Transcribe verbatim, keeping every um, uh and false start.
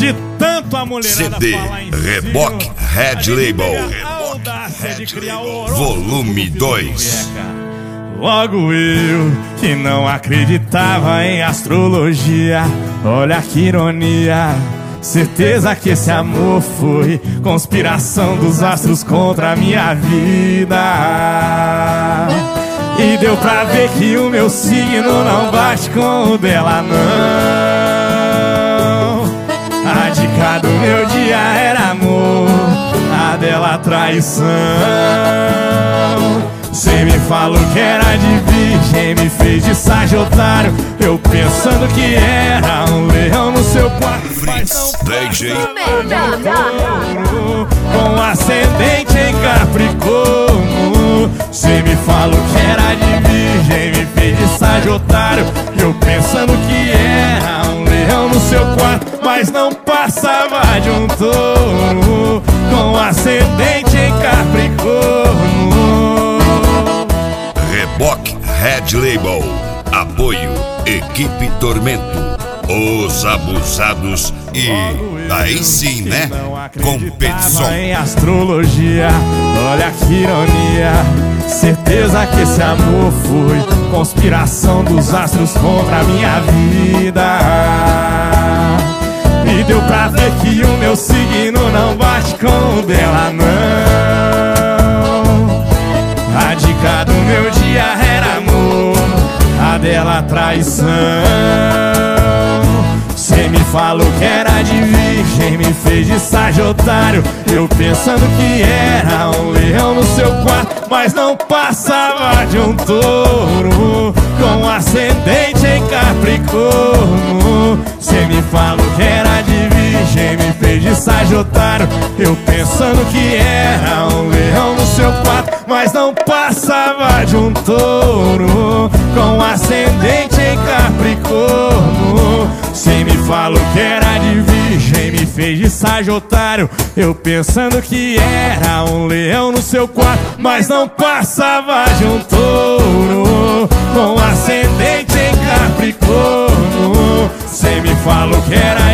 De tanto a mulherada C D falar em Reboque Red Label, volume dois. Logo eu, que não acreditava em astrologia, olha que ironia. Certeza que esse amor foi conspiração dos astros contra a minha vida. E deu pra ver que o meu signo não bate com o dela, não. A dica do meu dia era amor, a dela traição. Cê me falou que era de virgem, me fez de sagitário, eu pensando que era um leão no seu quarto. Fritz, D J com ascendente em Capricórnio. Cê me falou que era de virgem, me fez de sagitário, eu pensando que era um leão no seu quarto, mas não passava de um touro com ascendente em Capricórnio. Reboque Red Label, apoio Equipe Tormento, os abusados e aí sim, né? Competição em astrologia, olha que ironia. Certeza que esse amor foi conspiração dos astros contra a minha vida. E deu pra ver que o meu signo não bate com o dela, não. A dica do meu dia era amor, a dela traição. Cê me falou que era de virgem, me fez de sagitário, eu pensando que era um leão no seu quarto, mas não passava de um touro com ascendente em Capricórnio. Cê me falou que era de virgem, me fez de sagitário, eu pensando que era um leão no seu quarto, mas não passava de um touro com ascendente em Capricórnio. Cê me falou que era de virgem, me fez de sagitário, eu pensando que era um leão no seu quarto, mas não passava de um touro com ascendente em Capricórnio. Cê me falou que era